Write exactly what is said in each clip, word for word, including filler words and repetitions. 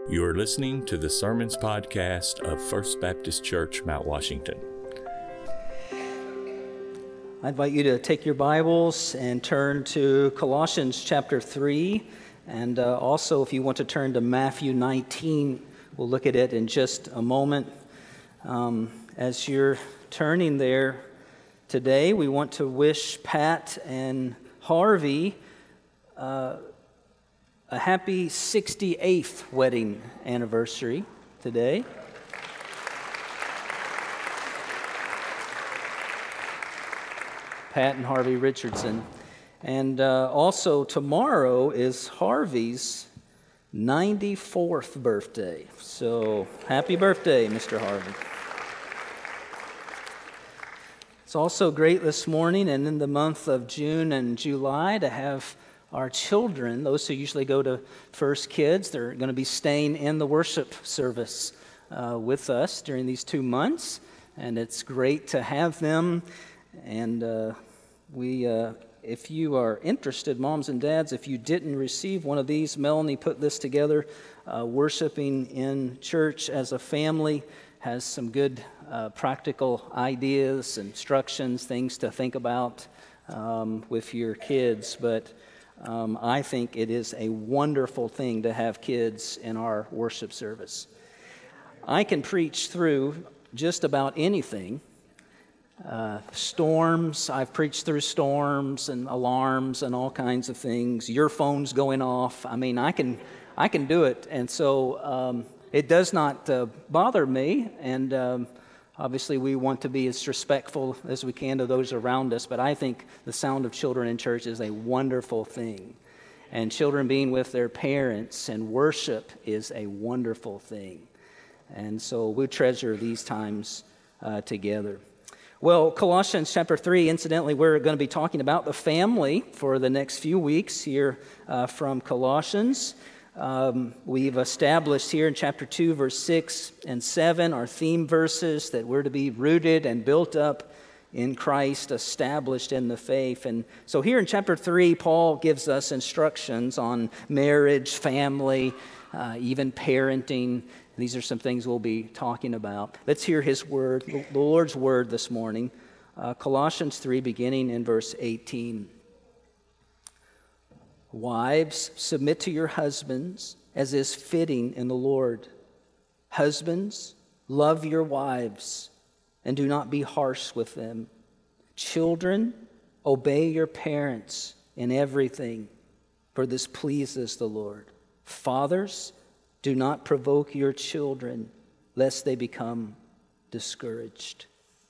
You are listening to the Sermons Podcast of First Baptist Church, Mount Washington. I invite you to take your Bibles and turn to Colossians chapter three, and uh, also if you want to turn to Matthew nineteen, we'll look at it in just a moment. Um, as you're turning there today, we want to wish Pat and Harvey uh, a happy sixty-eighth wedding anniversary today. Pat and Harvey Richardson. And uh, also tomorrow is Harvey's ninety-fourth birthday. So happy birthday, Mister Harvey. It's also great this morning and in the month of June and July to have our children, those who usually go to First Kids, they're going to be staying in the worship service uh, with us during these two months. And it's great to have them. And uh, we, uh, if you are interested, moms and dads, if you didn't receive one of these, Melanie put this together. Uh, worshiping in church as a family has some good uh, practical ideas, instructions, things to think about um, with your kids. But um, I think it is a wonderful thing to have kids in our worship service. I can preach through just about anything. Uh, storms, I've preached through storms and alarms and all kinds of things, your phone's going off. I mean, I can I can do it. And so um, it does not uh, bother me. And um, obviously we want to be as respectful as we can to those around us. But I think the sound of children in church is a wonderful thing. And children being with their parents and worship is a wonderful thing. And so we treasure these times uh, together. Well, Colossians chapter three, incidentally, we're going to be talking about the family for the next few weeks here uh, from Colossians. Um, we've established here in chapter two, verse six and seven, our theme verses that we're to be rooted and built up in Christ, established in the faith. And so here in chapter three, Paul gives us instructions on marriage, family, uh, even parenting. These are some things we'll be talking about. Let's hear his word, the Lord's word this morning. Uh, Colossians three, beginning in verse eighteen. Wives, submit to your husbands as is fitting in the Lord. Husbands, love your wives and do not be harsh with them. Children, obey your parents in everything, for this pleases the Lord. Fathers, do not provoke your children, lest they become discouraged.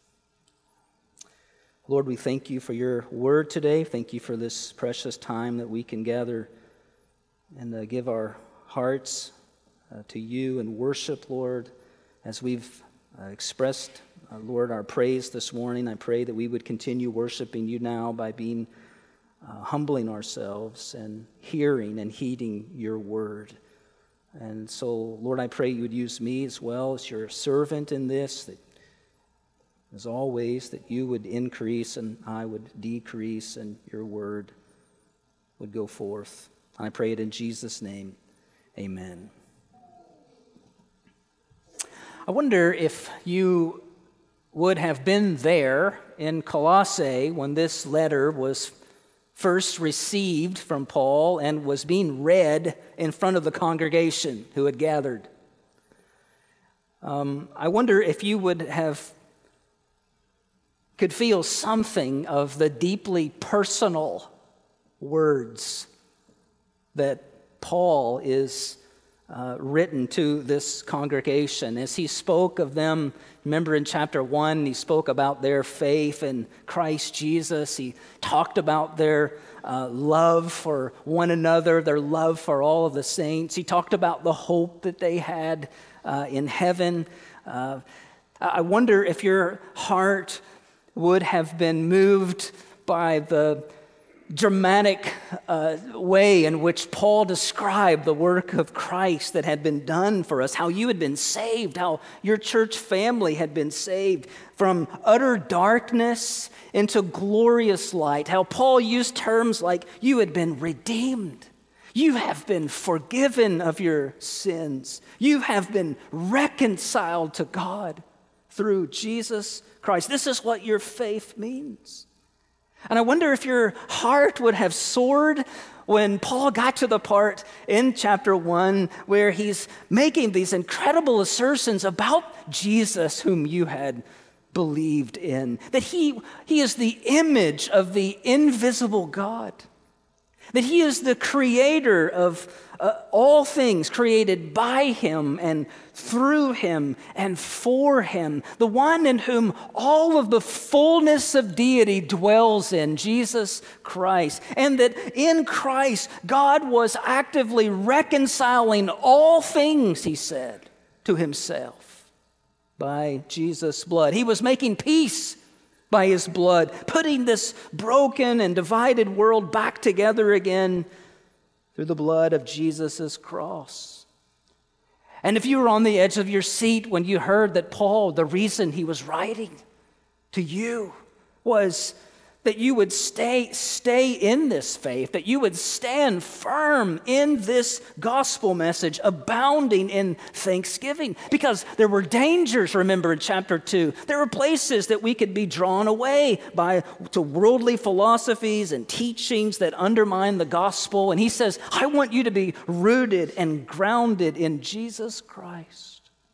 Lord, we thank you for your word today. Thank you for this precious time that we can gather and uh, give our hearts uh, to you and worship, Lord. As we've uh, expressed, uh, Lord, our praise this morning, I pray that we would continue worshiping you now by being uh, humbling ourselves and hearing and heeding your word. And so, Lord, I pray you would use me as well as your servant in this, that as always, that you would increase and I would decrease and your word would go forth. I pray it in Jesus' name. Amen. I wonder if you would have been there in Colossae when this letter was first received from Paul and was being read in front of the congregation who had gathered. Um, I wonder if you would have could feel something of the deeply personal words that Paul is uh, written to this congregation. As he spoke of them, remember in chapter one, he spoke about their faith in Christ Jesus. He talked about their uh, love for one another, their love for all of the saints. He talked about the hope that they had uh, in heaven. Uh, I wonder if your heart would have been moved by the dramatic uh, way in which Paul described the work of Christ that had been done for us, how you had been saved, how your church family had been saved from utter darkness into glorious light, how Paul used terms like you had been redeemed, You have been forgiven of your sins. You have been reconciled to God through Jesus Christ. This is what your faith means. And I wonder if your heart would have soared when Paul got to the part in chapter one where he's making these incredible assertions about Jesus whom you had believed in, that he, he is the image of the invisible God, that he is the creator of uh, all things created by him and through him and for him, the one in whom all of the fullness of deity dwells in, Jesus Christ, and that in Christ God was actively reconciling all things, he said, to himself by Jesus' blood. He was making peace by his blood, putting this broken and divided world back together again through the blood of Jesus' cross. And if you were on the edge of your seat when you heard that Paul, the reason he was writing to you was that you would stay, stay in this faith, that you would stand firm in this gospel message, abounding in thanksgiving. Because there were dangers, remember in chapter two. There were places that we could be drawn away by to worldly philosophies and teachings that undermine the gospel. And he says, I want you to be rooted and grounded in Jesus Christ.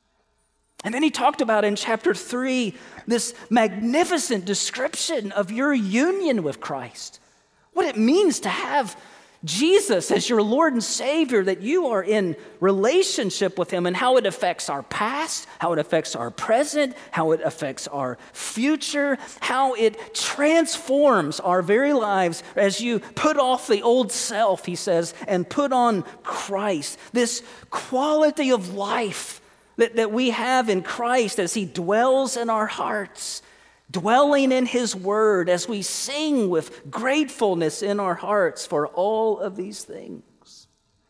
And then he talked about in chapter three this magnificent description of your union with Christ. What it means to have Jesus as your Lord and Savior, that you are in relationship with him, and how it affects our past, how it affects our present, how it affects our future, how it transforms our very lives as you put off the old self, he says, and put on Christ. This quality of life That, that we have in Christ as he dwells in our hearts, dwelling in his word, as we sing with gratefulness in our hearts for all of these things.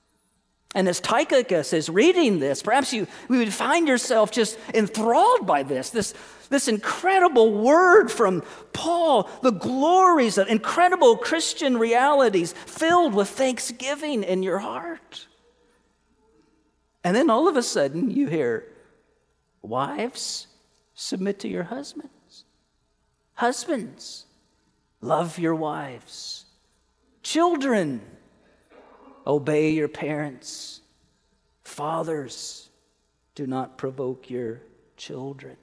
And as Tychicus is reading this, perhaps you, you would find yourself just enthralled by this, this, this incredible word from Paul, the glories of incredible Christian realities filled with thanksgiving in your heart. And then all of a sudden you hear, wives, submit to your husbands. Husbands, love your wives. Children, obey your parents. Fathers, do not provoke your children.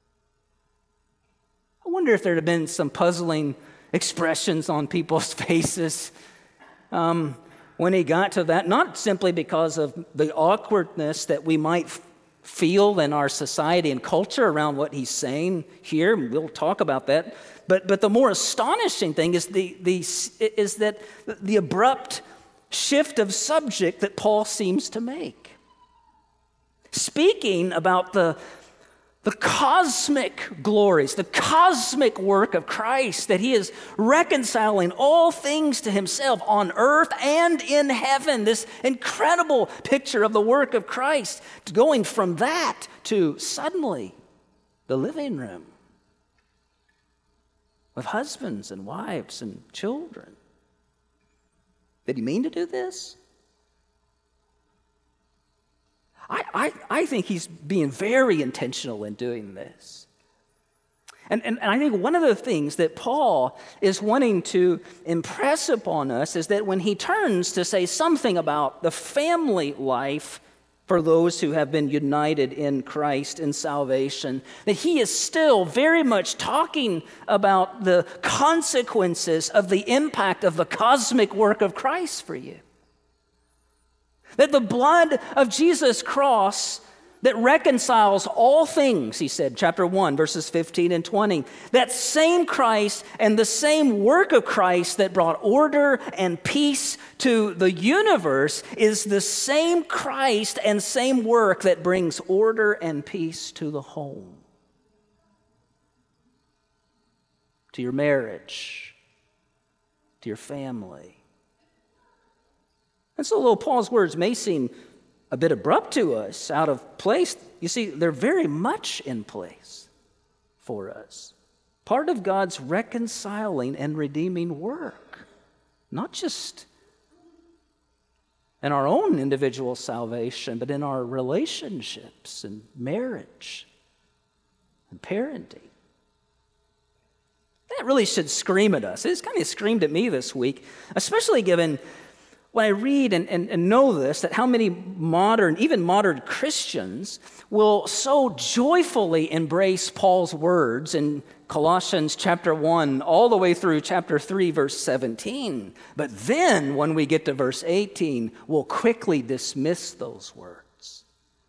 I wonder if there had been some puzzling expressions on people's faces. Um, When he got to that, not simply because of the awkwardness that we might f- feel in our society and culture around what he's saying here, we'll talk about that, but but the more astonishing thing is the the is that the abrupt shift of subject that Paul seems to make. Speaking about the The cosmic glories, the cosmic work of Christ, that he is reconciling all things to himself on earth and in heaven. This incredible picture of the work of Christ, going from that to suddenly the living room with husbands and wives and children. Did he mean to do this? I, I, I think he's being very intentional in doing this. And, and, and I think one of the things that Paul is wanting to impress upon us is that when he turns to say something about the family life for those who have been united in Christ in salvation, that he is still very much talking about the consequences of the impact of the cosmic work of Christ for you. That the blood of Jesus' cross that reconciles all things, he said, chapter one, verses fifteen and twenty, that same Christ and the same work of Christ that brought order and peace to the universe is the same Christ and same work that brings order and peace to the home, to your marriage, to your family. And so, though Paul's words may seem a bit abrupt to us, out of place, you see, they're very much in place for us. Part of God's reconciling and redeeming work. Not just in our own individual salvation, but in our relationships and marriage and parenting. That really should scream at us. It's kind of screamed at me this week, especially given when I read and, and, and know this, that how many modern, even modern Christians will so joyfully embrace Paul's words in Colossians chapter one all the way through chapter three, verse seventeen. But then when we get to verse eighteen, we'll quickly dismiss those words.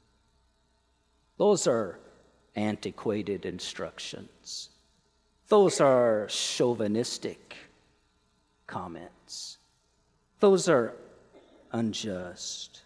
Those are antiquated instructions. Those are chauvinistic comments. Those are unjust.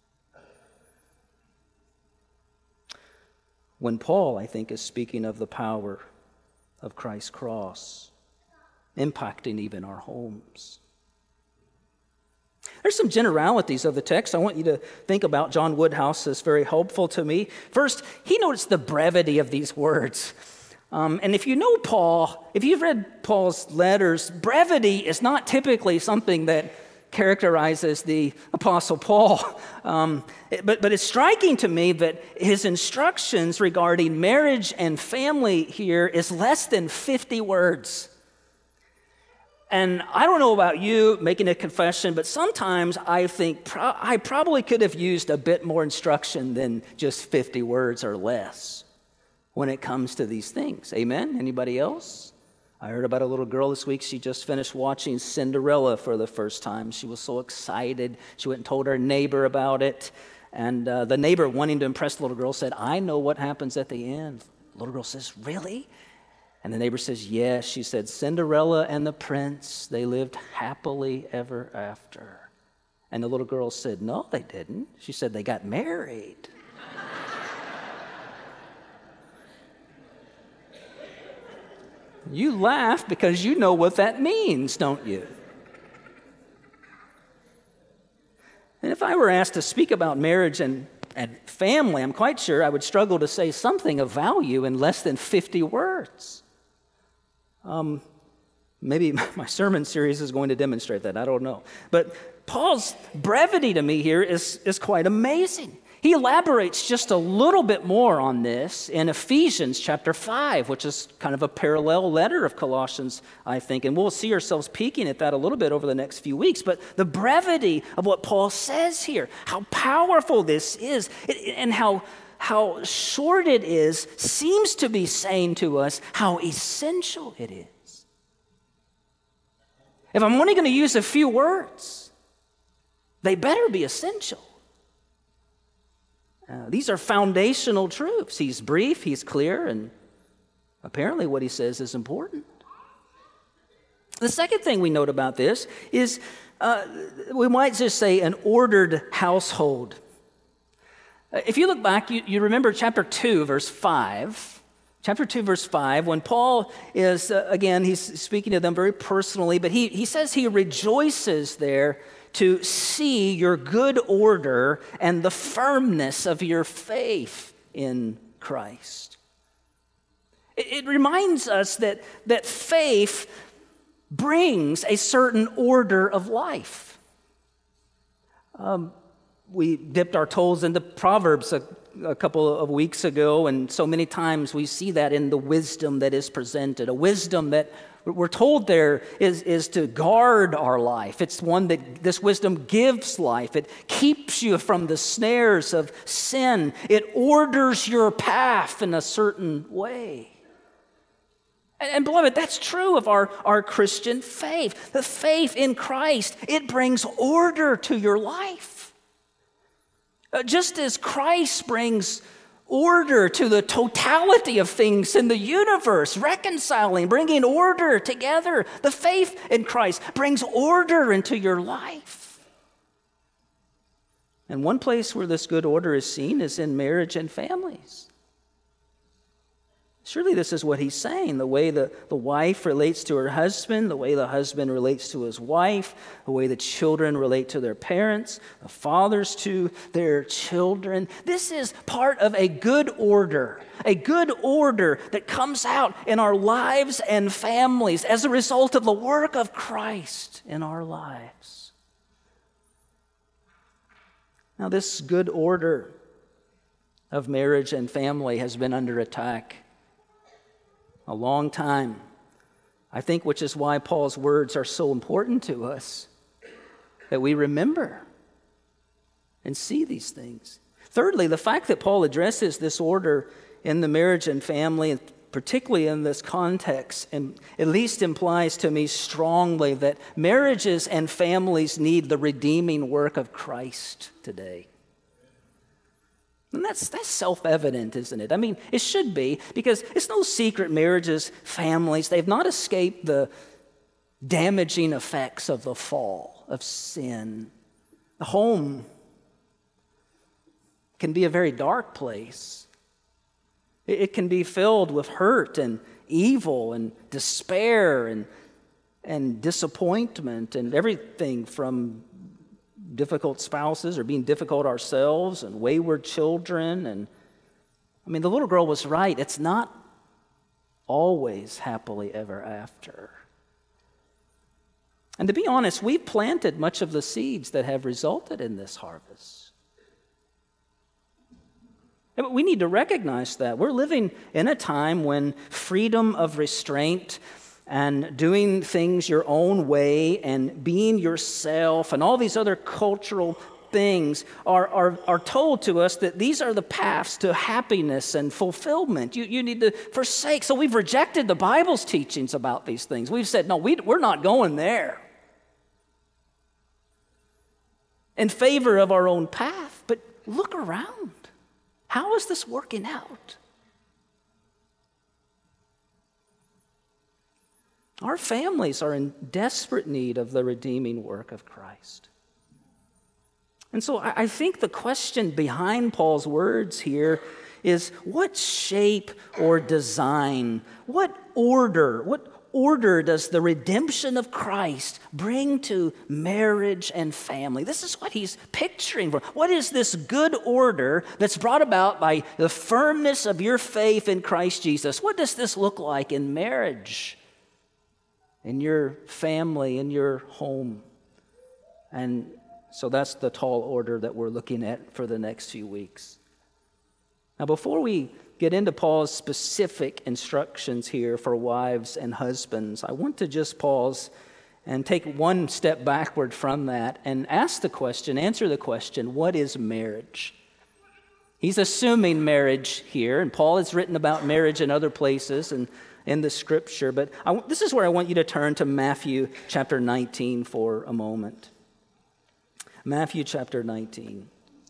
When Paul, I think, is speaking of the power of Christ's cross, impacting even our homes. There's some generalities of the text I want you to think about. John Woodhouse is very helpful to me. First, he notes the brevity of these words. Um, and if you know Paul, if you've read Paul's letters, brevity is not typically something that characterizes the Apostle Paul. Um, but, but it's striking to me that his instructions regarding marriage and family here is less than fifty words. And I don't know about you making a confession, but sometimes I think pro- I probably could have used a bit more instruction than just fifty words or less when it comes to these things. Amen? Anybody else? I heard about a little girl this week. She just finished watching Cinderella for the first time. She was so excited. She went and told her neighbor about it. And uh, the neighbor, wanting to impress the little girl, said, "I know what happens at the end." The little girl says, "Really?" And the neighbor says, "Yes." She said, "Cinderella and the prince, they lived happily ever after." And the little girl said, "No, they didn't." She said, "They got married." You laugh because you know what that means, don't you? And if I were asked to speak about marriage and, and family, I'm quite sure I would struggle to say something of value in less than fifty words. Um, maybe my sermon series is going to demonstrate that. I don't know. But Paul's brevity to me here is, is quite amazing. He elaborates just a little bit more on this in Ephesians chapter five, which is kind of a parallel letter of Colossians, I think. And we'll see ourselves peeking at that a little bit over the next few weeks. But the brevity of what Paul says here, how powerful this is, and how, how short it is, seems to be saying to us how essential it is. If I'm only going to use a few words, they better be essential. Uh, these are foundational truths. He's brief, he's clear, and apparently what he says is important. The second thing we note about this is uh, we might just say an ordered household. Uh, if you look back, you, you remember chapter two, verse five. Chapter two, verse five, when Paul is, uh, again, he's speaking to them very personally, but he, he says he rejoices there to see your good order and the firmness of your faith in Christ. It, it reminds us that, that faith brings a certain order of life. Um, we dipped our toes into Proverbs a, a couple of weeks ago, and so many times we see that in the wisdom that is presented, a wisdom that we're told there is, is to guard our life. It's one that this wisdom gives life. It keeps you from the snares of sin. It orders your path in a certain way. And, and beloved, that's true of our, our Christian faith. The faith in Christ, it brings order to your life. Uh, just as Christ brings order to the totality of things in the universe, reconciling, bringing order together. The faith in Christ brings order into your life. And one place where this good order is seen is in marriage and families. Surely this is what he's saying, the way the, the wife relates to her husband, the way the husband relates to his wife, the way the children relate to their parents, the fathers to their children. This is part of a good order, a good order that comes out in our lives and families as a result of the work of Christ in our lives. Now, this good order of marriage and family has been under attack a long time. I think which is why Paul's words are so important to us, that we remember and see these things. Thirdly, the fact that Paul addresses this order in the marriage and family, and particularly in this context, and at least implies to me strongly that marriages and families need the redeeming work of Christ today. And that's, that's self-evident, isn't it? I mean, it should be, because it's no secret marriages, families, they've not escaped the damaging effects of the fall, of sin. The home can be a very dark place. It, it can be filled with hurt and evil and despair and, and disappointment and everything from difficult spouses or being difficult ourselves and wayward children. And I mean, the little girl was right. It's not always happily ever after. And to be honest, we've planted much of the seeds that have resulted in this harvest. And we need to recognize that. We're living in a time when freedom of restraint and doing things your own way and being yourself and all these other cultural things are, are, are told to us that these are the paths to happiness and fulfillment. You, you need to forsake. So we've rejected the Bible's teachings about these things. We've said, no, we, we're not going there, in favor of our own path. But look around. How is this working out? Our families are in desperate need of the redeeming work of Christ. And so I think the question behind Paul's words here is, what shape or design, what order, what order does the redemption of Christ bring to marriage and family? This is what he's picturing. What is this good order that's brought about by the firmness of your faith in Christ Jesus? What does this look like in marriage, in your family, in your home? And so that's the tall order that we're looking at for the next few weeks. Now, before we get into Paul's specific instructions here for wives and husbands, I want to just pause and take one step backward from that and ask the question, answer the question, what is marriage? He's assuming marriage here, and Paul has written about marriage in other places and in the scripture, but I, this is where I want you to turn to Matthew chapter nineteen for a moment. Matthew chapter nineteen.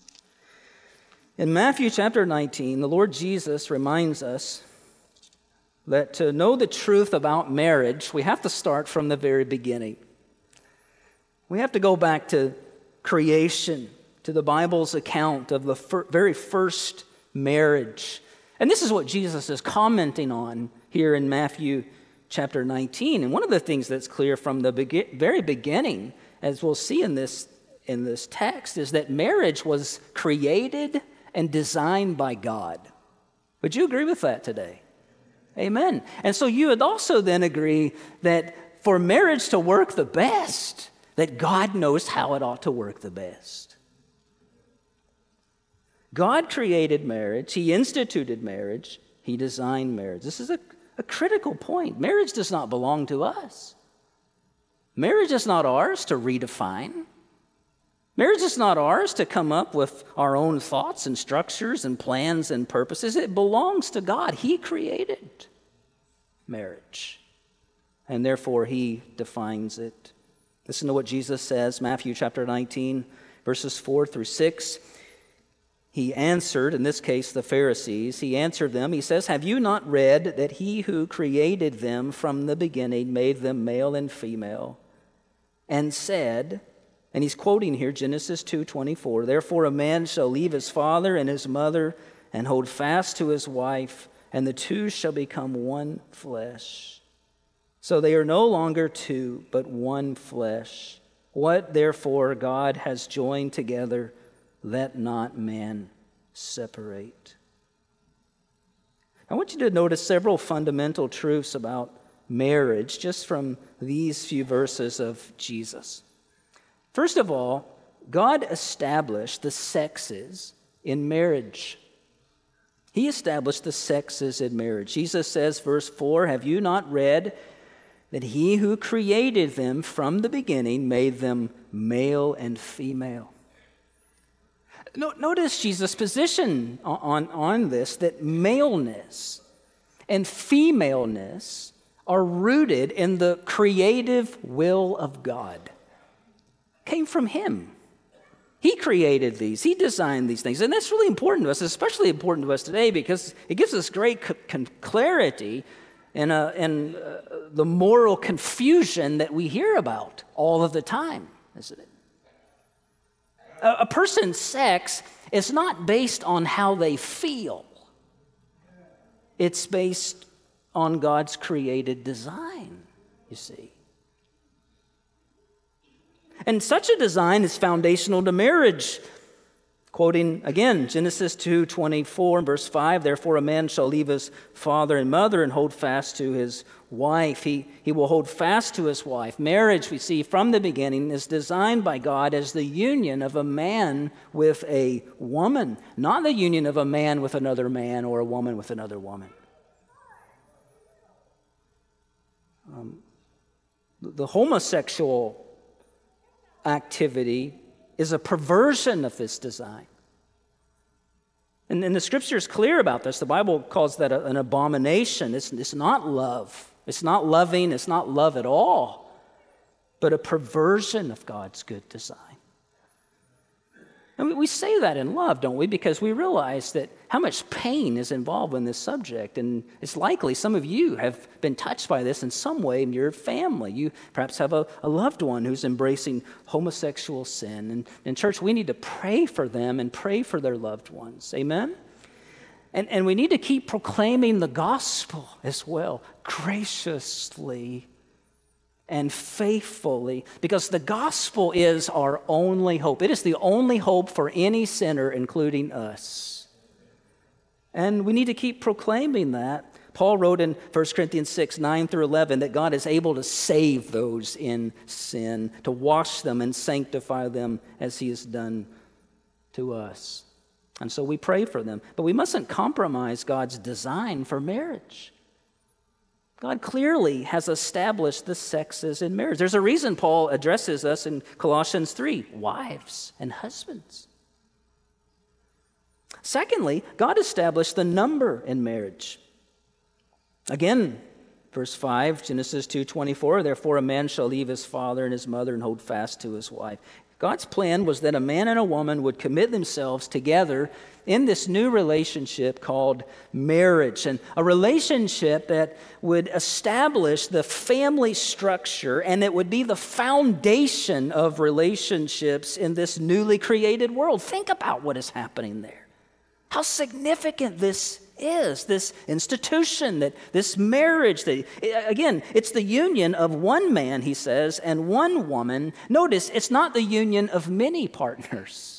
In Matthew chapter nineteen, the Lord Jesus reminds us that to know the truth about marriage, we have to start from the very beginning. We have to go back to creation, to the Bible's account of the fir- very first marriage. And this is what Jesus is commenting on here in Matthew chapter nineteen. And one of the things that's clear from the be- very beginning, as we'll see in this, in this text, is that marriage was created and designed by God. Would you agree with that today? Amen. And so you would also then agree that for marriage to work the best, that God knows how it ought to work the best. God created marriage. He instituted marriage. He designed marriage. This is a, a critical point. Marriage does not belong to us. Marriage is not ours to redefine. Marriage is not ours to come up with our own thoughts and structures and plans and purposes. It belongs to God. He created marriage, and therefore He defines it. Listen to what Jesus says, Matthew chapter nineteen, verses four through six. He answered, in this case the Pharisees, he answered them, he says, "Have you not read that He who created them from the beginning made them male and female, and said," and he's quoting here Genesis two twenty-four, "Therefore a man shall leave his father and his mother and hold fast to his wife, and the two shall become one flesh. So they are no longer two, but one flesh. What therefore God has joined together, let not man separate." I want you to notice several fundamental truths about marriage just from these few verses of Jesus. First of all, God established the sexes in marriage. He established the sexes in marriage. Jesus says, verse four, have you not read that he who created them from the beginning made them male and female? Notice Jesus' position on, on this, that maleness and femaleness are rooted in the creative will of God. Came from him. He created these. He designed these things. And that's really important to us, especially important to us today, because it gives us great c- c- clarity in, a, in uh, the moral confusion that we hear about all of the time, isn't it? A, a person's sex is not based on how they feel. It's based on God's created design, you see. And such a design is foundational to marriage. Quoting again, Genesis two twenty-four, verse five, therefore a man shall leave his father and mother and hold fast to his wife. He, he will hold fast to his wife. Marriage, we see from the beginning, is designed by God as the union of a man with a woman, not the union of a man with another man or a woman with another woman. Um, the homosexual activity is a perversion of this design. And, and the scripture is clear about this. The Bible calls that a, an abomination. It's, it's not love. It's not loving. It's not love at all, but a perversion of God's good design. And we, we say that in love, don't we? Because we realize that how much pain is involved in this subject. And it's likely some of you have been touched by this in some way in your family. You perhaps have a, a loved one who's embracing homosexual sin. And in church, we need to pray for them and pray for their loved ones. Amen? And, and we need to keep proclaiming the gospel as well, graciously and faithfully, because the gospel is our only hope. It is the only hope for any sinner, including us. And we need to keep proclaiming that. Paul wrote in First Corinthians six, nine through eleven, that God is able to save those in sin, to wash them and sanctify them as he has done to us. And so we pray for them. But we mustn't compromise God's design for marriage. God clearly has established the sexes in marriage. There's a reason Paul addresses us in Colossians three, wives and husbands. Secondly, God established the number in marriage. Again, verse five, Genesis two twenty-four, therefore a man shall leave his father and his mother and hold fast to his wife. God's plan was that a man and a woman would commit themselves together in this new relationship called marriage, and a relationship that would establish the family structure, and it would be the foundation of relationships in this newly created world. Think about what is happening there. How significant this is, this institution, that this marriage, that again, it's the union of one man, he says, and one woman. Notice, it's not the union of many partners.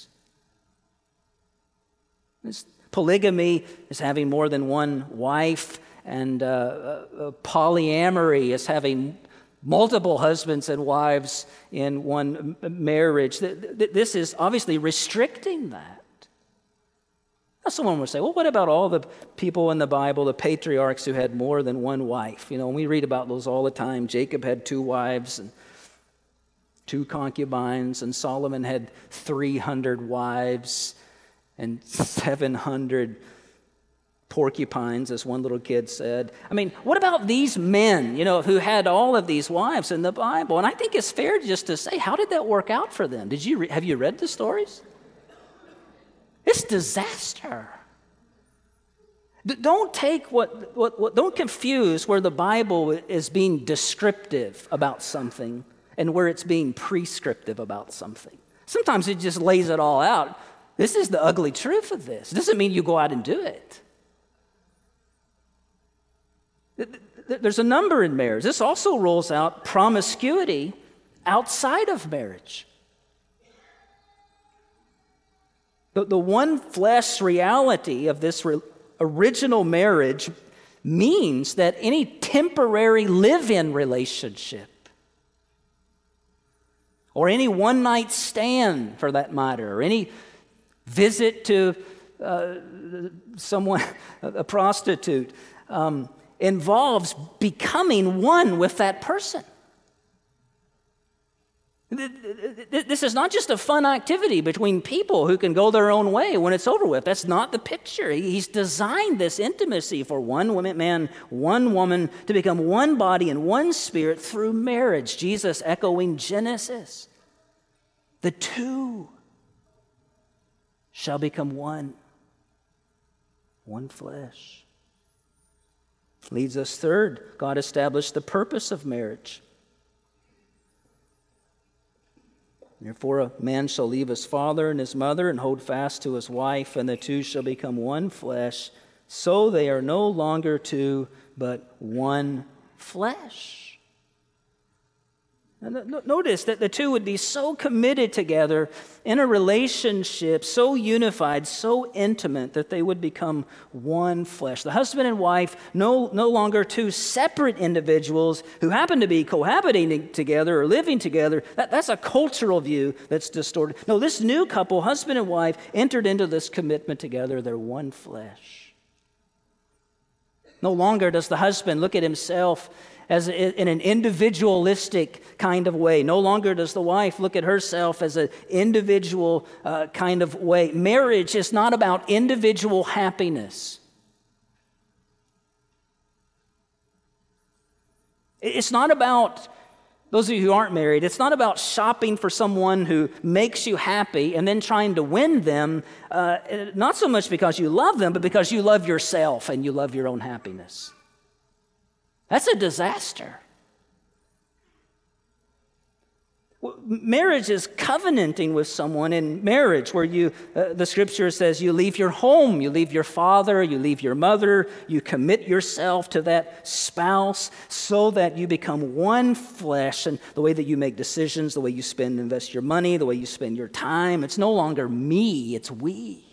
This polygamy is having more than one wife, and uh, uh, polyamory is having multiple husbands and wives in one marriage. This is obviously restricting that. Now someone would say, well, what about all the people in the Bible, the patriarchs who had more than one wife? You know, we read about those all the time. Jacob had two wives and two concubines, and Solomon had three hundred wives and seven hundred porcupines, as one little kid said. I mean, what about these men, you know, who had all of these wives in the Bible? And I think it's fair just to say, how did that work out for them? Did you re- have you read the stories? It's disaster. D- don't take what, what, what, don't confuse where the Bible is being descriptive about something and where it's being prescriptive about something. Sometimes it just lays it all out. This is the ugly truth of this. It doesn't mean you go out and do it. There's a number in marriage. This also rules out promiscuity outside of marriage. The, the one flesh reality of this re- original marriage means that any temporary live-in relationship or any one-night stand for that matter, or any visit to uh, someone, a prostitute, um, involves becoming one with that person. This is not just a fun activity between people who can go their own way when it's over with. That's not the picture. He's designed this intimacy for one man, one woman, to become one body and one spirit through marriage. Jesus echoing Genesis. The two shall become one, one flesh. Leads us third, God established the purpose of marriage. Therefore, a man shall leave his father and his mother and hold fast to his wife, and the two shall become one flesh. So they are no longer two, but one flesh. And notice that the two would be so committed together in a relationship, so unified, so intimate, that they would become one flesh. The husband and wife, no, no longer two separate individuals who happen to be cohabiting together or living together. That, that's a cultural view that's distorted. No, this new couple, husband and wife, entered into this commitment together. They're one flesh. No longer does the husband look at himself as a, in an individualistic kind of way. No longer does the wife look at herself as an individual uh, kind of way. Marriage is not about individual happiness. It's not about, those of you who aren't married, it's not about shopping for someone who makes you happy and then trying to win them, uh, not so much because you love them, but because you love yourself and you love your own happiness. That's a disaster. Marriage is covenanting with someone in marriage, where you, uh, the scripture says, you leave your home, you leave your father, you leave your mother, you commit yourself to that spouse so that you become one flesh. And the way that you make decisions, the way you spend, invest your money, the way you spend your time, it's no longer me, it's we.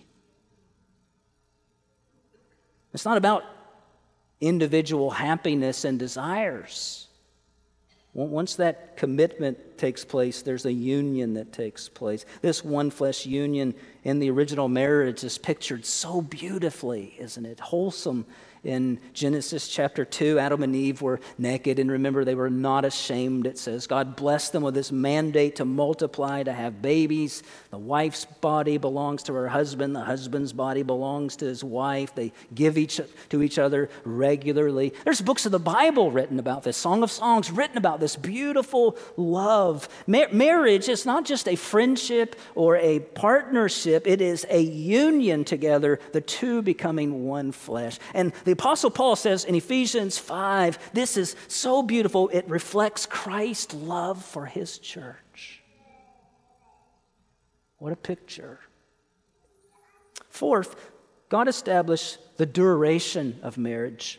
It's not about individual happiness and desires. Once that commitment takes place, there's a union that takes place. This one flesh union in the original marriage is pictured so beautifully, isn't it? Wholesome. In Genesis chapter two, Adam and Eve were naked, and remember, they were not ashamed, it says. God blessed them with this mandate to multiply, to have babies. The wife's body belongs to her husband. The husband's body belongs to his wife. They give each to each other regularly. There's books of the Bible written about this, Song of Songs written about this beautiful love. Mar- marriage is not just a friendship or a partnership. It is a union together, the two becoming one flesh. And the Apostle Paul says in Ephesians five, this is so beautiful, it reflects Christ's love for his church. What a picture. Fourth, God established the duration of marriage.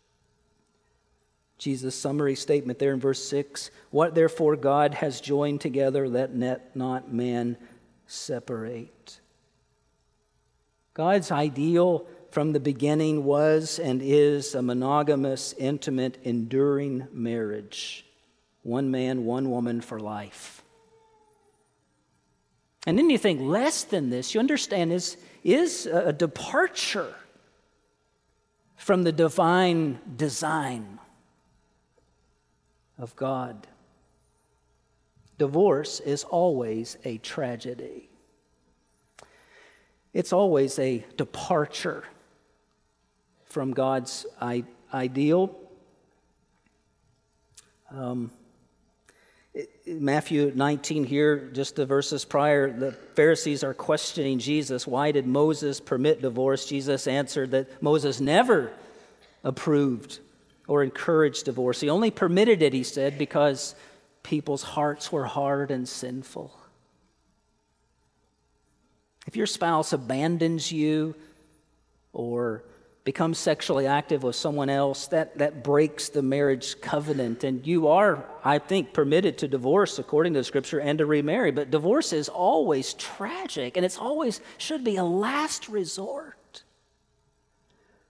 Jesus' summary statement there in verse six, what therefore God has joined together, let not man separate. God's ideal from the beginning was and is a monogamous, intimate, enduring marriage. One man, one woman for life. And anything less than this, you understand, is, is a departure from the divine design of God. Divorce is always a tragedy. It's always a departure from God's I- ideal. Um, Matthew nineteen here, just the verses prior, the Pharisees are questioning Jesus. Why did Moses permit divorce? Jesus answered that Moses never approved or encouraged divorce. He only permitted it, he said, because people's hearts were hard and sinful. If your spouse abandons you or becomes sexually active with someone else, that, that breaks the marriage covenant. And you are, I think, permitted to divorce according to the Scripture and to remarry. But divorce is always tragic, and it's always should be a last resort.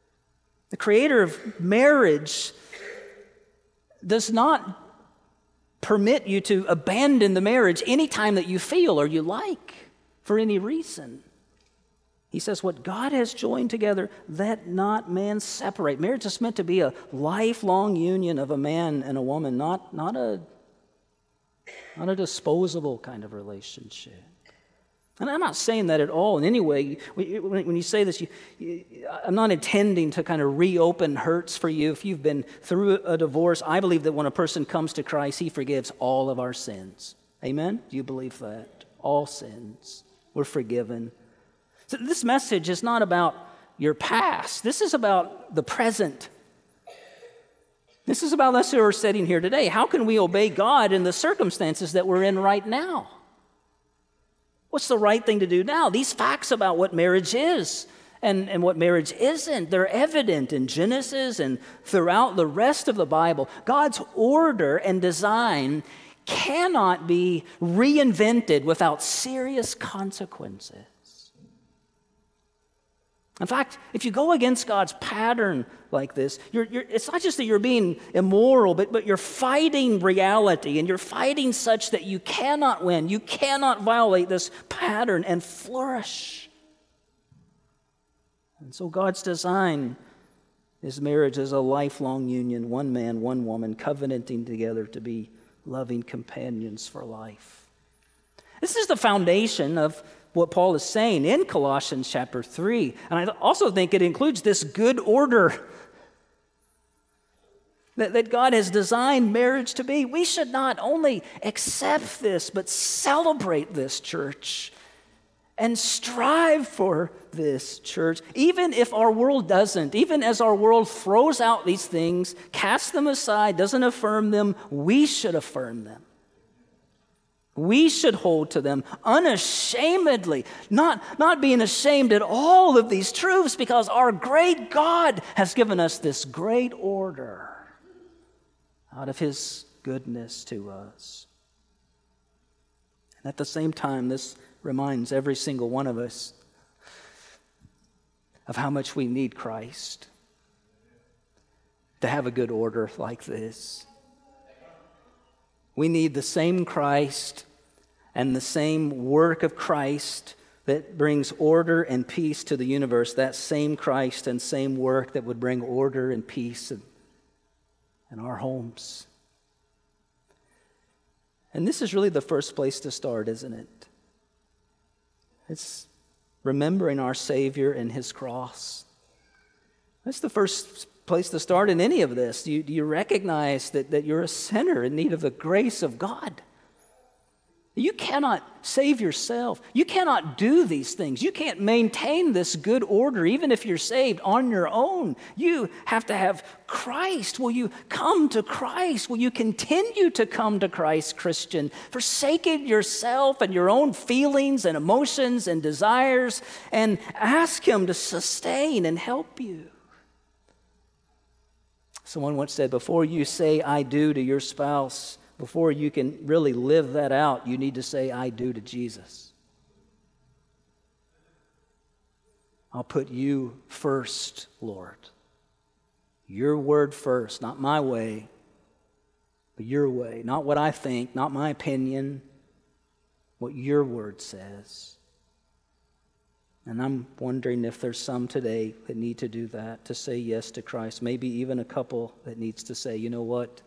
The creator of marriage does not permit you to abandon the marriage anytime that you feel or you like for any reason. He says, what God has joined together, let not man separate. Marriage is meant to be a lifelong union of a man and a woman, not, not, a, not a disposable kind of relationship. And I'm not saying that at all in any way. When you say this, you, you, I'm not intending to kind of reopen hurts for you. If you've been through a divorce, I believe that when a person comes to Christ, he forgives all of our sins. Amen? Do you believe that? All sins. We're forgiven. So this message is not about your past. This is about the present. This is about us who are sitting here today. How can we obey God in the circumstances that we're in right now? What's the right thing to do now? These facts about what marriage is and, and what marriage isn't, they're evident in Genesis and throughout the rest of the Bible. God's order and design cannot be reinvented without serious consequences. In fact, if you go against God's pattern like this, you're, you're, it's not just that you're being immoral, but, but you're fighting reality, and you're fighting such that you cannot win. You cannot violate this pattern and flourish. And so God's design is marriage as a lifelong union, one man, one woman, covenanting together to be loving companions for life. This is the foundation of what Paul is saying in Colossians chapter three. And I also think it includes this good order that, that God has designed marriage to be. We should not only accept this, but celebrate this, church, and strive for this, church. Even if our world doesn't, even as our world throws out these things, casts them aside, doesn't affirm them, we should affirm them. We should hold to them unashamedly, not, not being ashamed at all of these truths, because our great God has given us this great order out of his goodness to us. And at the same time, this reminds every single one of us of how much we need Christ to have a good order like this. We need the same Christ and the same work of Christ that brings order and peace to the universe, that same Christ and same work that would bring order and peace in, in our homes. And this is really the first place to start, isn't it? It's remembering our Savior and his cross. That's the first place to start in any of this. Do you, do you recognize that, that you're a sinner in need of the grace of God? You cannot save yourself. You cannot do these things. You can't maintain this good order, even if you're saved, on your own. You have to have Christ. Will you come to Christ? Will you continue to come to Christ, Christian, forsaking yourself and your own feelings and emotions and desires, and ask him to sustain and help you? Someone once said, before you say I do to your spouse, before you can really live that out, you need to say I do to Jesus. I'll put you first, Lord. Your word first, not my way, but your way. Not what I think, not my opinion, what your word says. And I'm wondering if there's some today that need to do that, to say yes to Christ. Maybe even a couple that needs to say, you know what?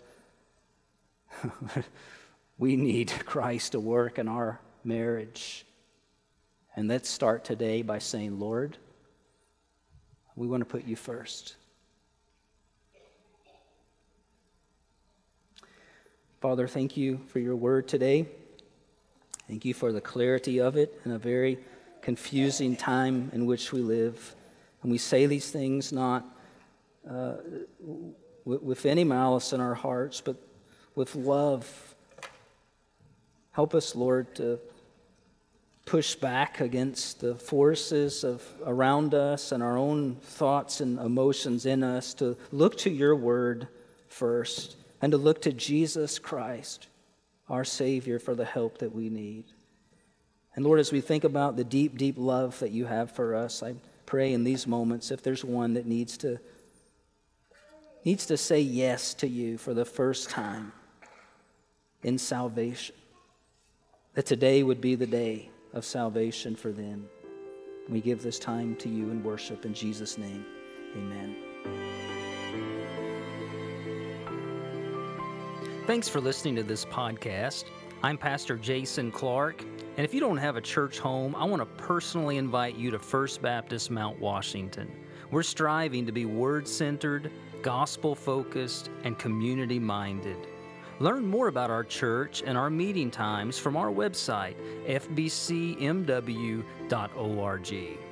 We need Christ to work in our marriage. And let's start today by saying, Lord, we want to put you first. Father, thank you for your word today. Thank you for the clarity of it in a very confusing time in which we live. And we say these things not uh, with any malice in our hearts, but with love. Help us, Lord, to push back against the forces of around us and our own thoughts and emotions in us, to look to your word first, and to look to Jesus Christ, our Savior, for the help that we need. And Lord, as we think about the deep, deep love that you have for us, I pray in these moments, if there's one that needs to needs to say yes to you for the first time, in salvation. That today would be the day of salvation for them. We give this time to you in worship in Jesus' name. Amen. Thanks for listening to this podcast. I'm Pastor Jason Clark, and if you don't have a church home, I want to personally invite you to First Baptist Mount Washington. We're striving to be word-centered, gospel-focused, and community-minded. Learn more about our church and our meeting times from our website, f b c m w dot org.